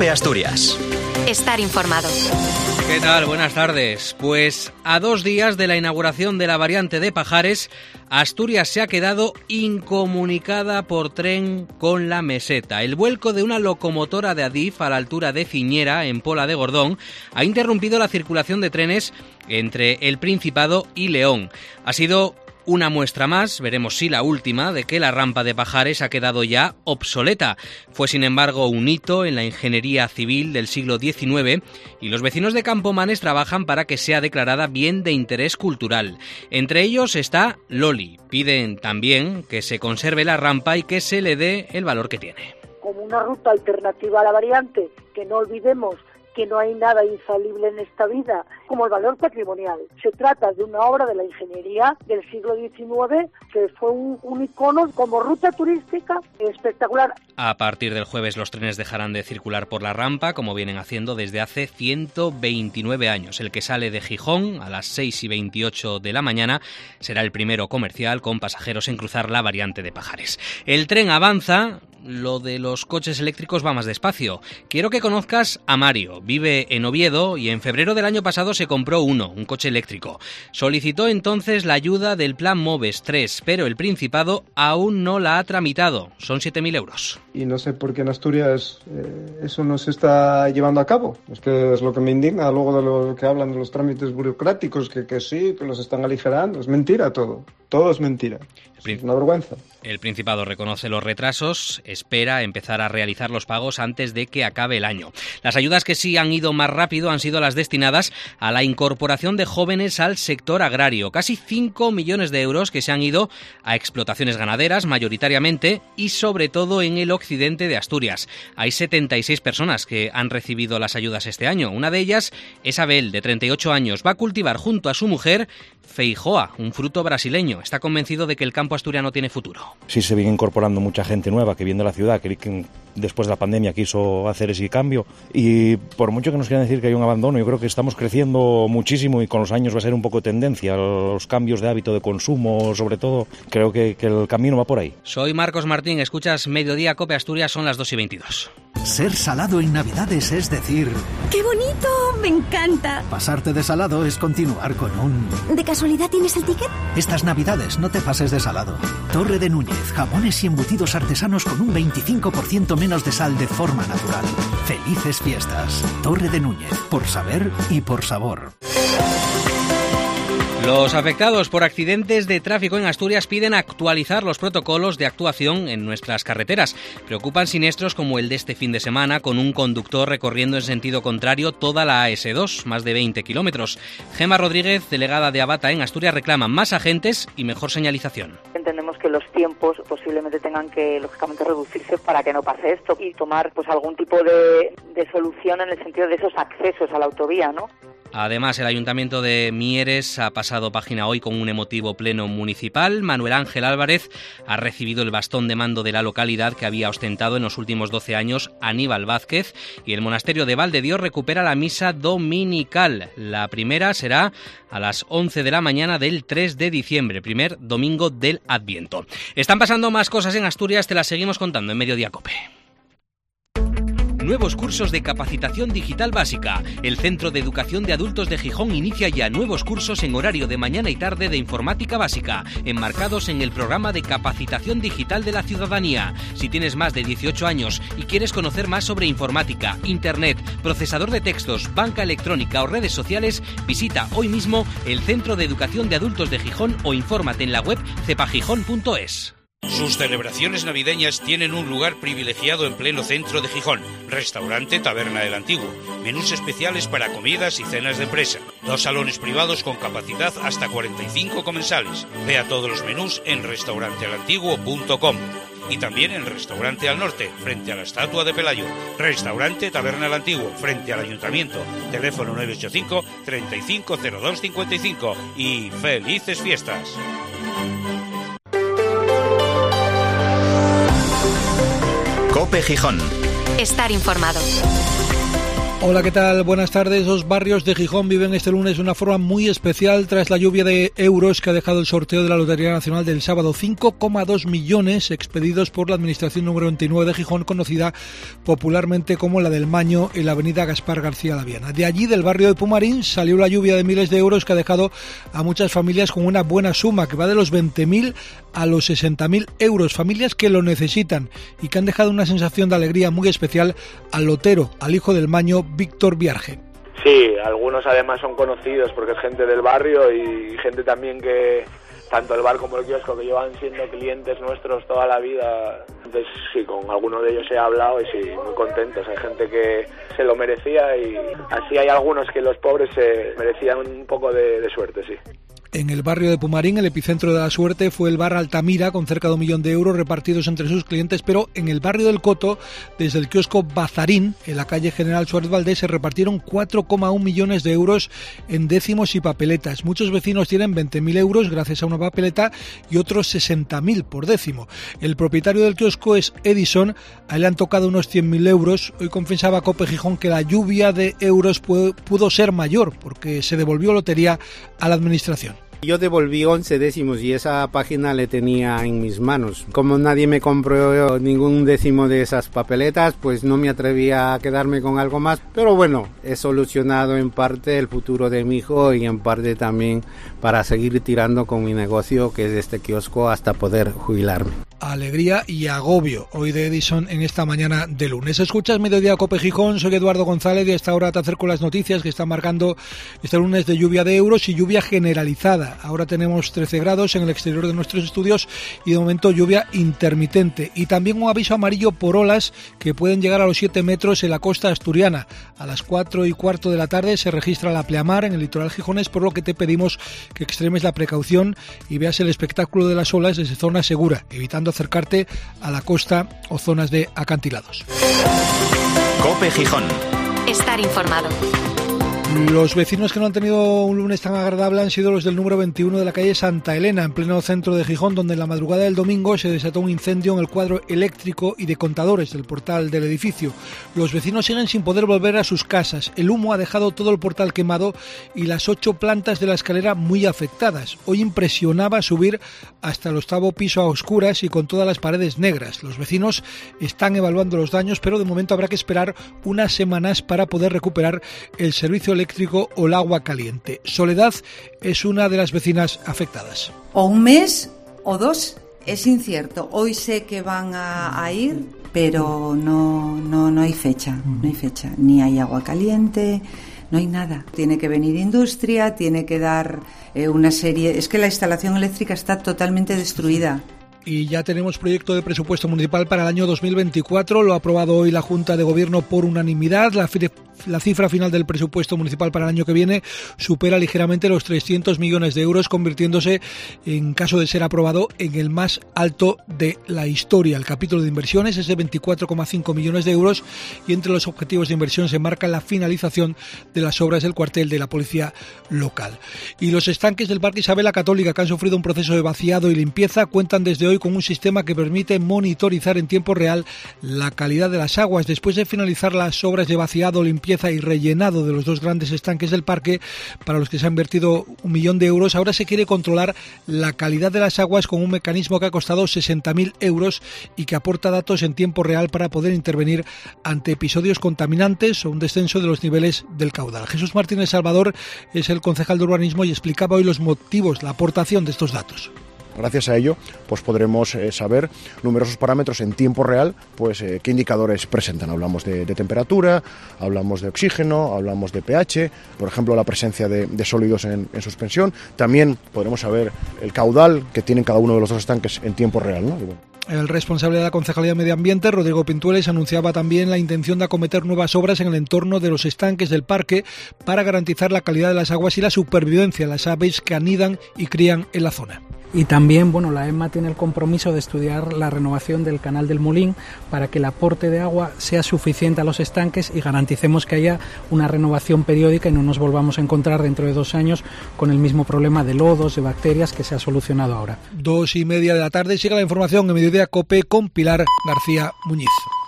COPE Asturias. Estar informado. ¿Qué tal? Buenas tardes. Pues a 2 días de la inauguración de la variante de Pajares, Asturias se ha quedado incomunicada por tren con la meseta. El vuelco de una locomotora de Adif a la altura de Ciñera, en Pola de Gordón, ha interrumpido la circulación de trenes entre el Principado y León. Ha sido una muestra más, veremos si la última, de que la rampa de Pajares ha quedado ya obsoleta. Fue, sin embargo, un hito en la ingeniería civil del siglo XIX y los vecinos de Campomanes trabajan para que sea declarada bien de interés cultural. Entre ellos está Loli. Piden también que se conserve la rampa y que se le dé el valor que tiene. Como una ruta alternativa a la variante, que no olvidemos que no hay nada infalible en esta vida, como el valor patrimonial. Se trata de una obra de la ingeniería del siglo XIX que fue un icono como ruta turística espectacular. A partir del jueves los trenes dejarán de circular por la rampa, como vienen haciendo desde hace 129 años. El que sale de Gijón a las 6:28 de la mañana será el primero comercial con pasajeros en cruzar la variante de Pajares. El tren avanza. Lo de los coches eléctricos va más despacio. Quiero que conozcas a Mario. Vive en Oviedo y en febrero del año pasado se compró un coche eléctrico. Solicitó entonces la ayuda del Plan Moves 3, pero el Principado aún no la ha tramitado. Son 7.000 euros. Y no sé por qué en Asturias eso no se está llevando a cabo. Es que es lo que me indigna luego de lo que hablan de los trámites burocráticos, que sí, que los están aligerando. Es mentira todo. Todo es mentira. Es una vergüenza. El Principado reconoce los retrasos, espera empezar a realizar los pagos antes de que acabe el año. Las ayudas que sí han ido más rápido han sido las destinadas a la incorporación de jóvenes al sector agrario. Casi 5 millones de euros que se han ido a explotaciones ganaderas, mayoritariamente, y sobre todo en el occidente de Asturias. Hay 76 personas que han recibido las ayudas este año. Una de ellas es Abel, de 38 años. Va a cultivar junto a su mujer feijoa, un fruto brasileño. Está convencido de que el campo asturiano tiene futuro. Sí, se viene incorporando mucha gente nueva que viene de la ciudad, que después de la pandemia quiso hacer ese cambio, y por mucho que nos quieran decir que hay un abandono, yo creo que estamos creciendo muchísimo y con los años va a ser un poco tendencia, los cambios de hábito de consumo, sobre todo, creo que el camino va por ahí. Soy Marcos Martín, escuchas Mediodía Cope Asturias, son las 2:22. Ser salado en Navidades es decir... ¡Qué bonito! ¡Me encanta! Pasarte de salado es continuar con un... ¿De casualidad tienes el ticket? Estas Navidades no te pases de salado. Torre de Núñez, jamones y embutidos artesanos con un 25% menos de sal de forma natural. ¡Felices fiestas! Torre de Núñez, por saber y por sabor. Los afectados por accidentes de tráfico en Asturias piden actualizar los protocolos de actuación en nuestras carreteras. Preocupan siniestros como el de este fin de semana, con un conductor recorriendo en sentido contrario toda la AS2, más de 20 kilómetros. Gemma Rodríguez, delegada de Avata en Asturias, reclama más agentes y mejor señalización. Entendemos que los tiempos posiblemente tengan que, lógicamente, reducirse para que no pase esto y tomar algún tipo de solución en el sentido de esos accesos a la autovía, ¿no? Además, el Ayuntamiento de Mieres ha pasado página hoy con un emotivo pleno municipal. Manuel Ángel Álvarez ha recibido el bastón de mando de la localidad que había ostentado en los últimos 12 años Aníbal Vázquez, y el monasterio de Valdedios recupera la misa dominical. La primera será a las 11 de la mañana del 3 de diciembre, primer domingo del Adviento. Están pasando más cosas en Asturias, te las seguimos contando en Mediodía Cope. Nuevos cursos de capacitación digital básica. El Centro de Educación de Adultos de Gijón inicia ya nuevos cursos en horario de mañana y tarde de informática básica, enmarcados en el programa de capacitación digital de la ciudadanía. Si tienes más de 18 años y quieres conocer más sobre informática, internet, procesador de textos, banca electrónica o redes sociales, visita hoy mismo el Centro de Educación de Adultos de Gijón o infórmate en la web cepagijón.es. Sus celebraciones navideñas tienen un lugar privilegiado en pleno centro de Gijón. Restaurante Taberna del Antiguo. Menús especiales para comidas y cenas de empresa. 2 salones privados con capacidad hasta 45 comensales. Vea todos los menús en restaurantealantiguo.com. Y también en Restaurante al Norte, frente a la estatua de Pelayo. Restaurante Taberna del Antiguo, frente al Ayuntamiento. Teléfono 985 350255. Y ¡felices fiestas! COPE Gijón. Estar informado. Hola, ¿qué tal? Buenas tardes. Los barrios de Gijón viven este lunes de una forma muy especial tras la lluvia de euros que ha dejado el sorteo de la Lotería Nacional del sábado. 5,2 millones expedidos por la Administración número 29 de Gijón, conocida popularmente como la del Maño, en la avenida Gaspar García Laviana. De allí, del barrio de Pumarín, salió la lluvia de miles de euros que ha dejado a muchas familias con una buena suma, que va de los 20.000 a los 60.000 euros. Familias que lo necesitan y que han dejado una sensación de alegría muy especial al lotero, al hijo del Maño, Víctor Viarge. Sí, algunos además son conocidos porque es gente del barrio y gente también que tanto el bar como el kiosco que llevan siendo clientes nuestros toda la vida. Entonces sí, con algunos de ellos he hablado y sí, muy contentos. Hay gente que se lo merecía y así hay algunos que los pobres se merecían un poco de suerte, sí. En el barrio de Pumarín, el epicentro de la suerte fue el bar Altamira, con cerca de 1 millón de euros repartidos entre sus clientes, pero en el barrio del Coto, desde el kiosco Bazarín, en la calle General Suárez Valdés, se repartieron 4,1 millones de euros en décimos y papeletas. Muchos vecinos tienen 20.000 euros gracias a una papeleta y otros 60.000 por décimo. El propietario del kiosco es Edison, a él le han tocado unos 100.000 euros. Hoy confesaba a COPE Gijón que la lluvia de euros pudo ser mayor, porque se devolvió lotería a la administración. Yo devolví 11 décimos y esa página le tenía en mis manos. Como nadie me compró ningún décimo de esas papeletas, pues no me atrevía a quedarme con algo más. Pero bueno, he solucionado en parte el futuro de mi hijo y en parte también para seguir tirando con mi negocio, que es este kiosco, hasta poder jubilarme. Alegría y agobio hoy de Edison en esta mañana de lunes. Escuchas Mediodía COPE Gijón, soy Eduardo González y a esta hora te acerco las noticias que están marcando este lunes de lluvia de euros y lluvia generalizada. Ahora tenemos 13 grados en el exterior de nuestros estudios y de momento lluvia intermitente. Y también un aviso amarillo por olas que pueden llegar a los 7 metros en la costa asturiana. A las 4:15 de la tarde se registra la pleamar en el litoral gijonés, por lo que te pedimos que extremes la precaución y veas el espectáculo de las olas desde zona segura, evitando acercarte a la costa o zonas de acantilados. COPE Gijón. Estar informado. Los vecinos que no han tenido un lunes tan agradable han sido los del número 21 de la calle Santa Elena, en pleno centro de Gijón, donde en la madrugada del domingo se desató un incendio en el cuadro eléctrico y de contadores del portal del edificio. Los vecinos siguen sin poder volver a sus casas. El humo ha dejado todo el portal quemado y las 8 plantas de la escalera muy afectadas. Hoy impresionaba subir hasta el 8º piso a oscuras y con todas las paredes negras. Los vecinos están evaluando los daños, pero de momento habrá que esperar unas semanas para poder recuperar el servicio eléctrico o el agua caliente. Soledad es una de las vecinas afectadas. O un mes o 2, es incierto. Hoy sé que van a ir, pero no hay fecha, no hay fecha. Ni hay agua caliente, no hay nada. Tiene que venir industria, tiene que dar una serie... Es que la instalación eléctrica está totalmente destruida. Y ya tenemos proyecto de presupuesto municipal para el año 2024. Lo ha aprobado hoy la Junta de Gobierno por unanimidad. La cifra final del presupuesto municipal para el año que viene supera ligeramente los 300 millones de euros, convirtiéndose, en caso de ser aprobado, en el más alto de la historia. El capítulo de inversiones es de 24,5 millones de euros y entre los objetivos de inversión se marca la finalización de las obras del cuartel de la policía local. Y los estanques del Parque Isabel la Católica, que han sufrido un proceso de vaciado y limpieza, cuentan desde hoy con un sistema que permite monitorizar en tiempo real la calidad de las aguas. Después de finalizar las obras de vaciado, limpieza y rellenado de los 2 grandes estanques del parque, para los que se ha invertido 1 millón de euros, ahora se quiere controlar la calidad de las aguas con un mecanismo que ha costado 60.000 euros y que aporta datos en tiempo real para poder intervenir ante episodios contaminantes o un descenso de los niveles del caudal. Jesús Martínez Salvador es el concejal de urbanismo y explicaba hoy los motivos, la aportación de estos datos. Gracias a ello, pues podremos saber numerosos parámetros en tiempo real, pues qué indicadores presentan. Hablamos de temperatura, hablamos de oxígeno, hablamos de pH, por ejemplo, la presencia de sólidos en suspensión. También podremos saber el caudal que tienen cada uno de los 2 estanques en tiempo real, ¿no? El responsable de la Concejalía de Medio Ambiente, Rodrigo Pintueles, anunciaba también la intención de acometer nuevas obras en el entorno de los estanques del parque para garantizar la calidad de las aguas y la supervivencia de las aves que anidan y crían en la zona. Y también, la EMA tiene el compromiso de estudiar la renovación del canal del Molín para que el aporte de agua sea suficiente a los estanques y garanticemos que haya una renovación periódica y no nos volvamos a encontrar dentro de 2 años con el mismo problema de lodos, de bacterias que se ha solucionado ahora. 2:30 de la tarde, sigue la información en Mediodía COPE con Pilar García Muñiz.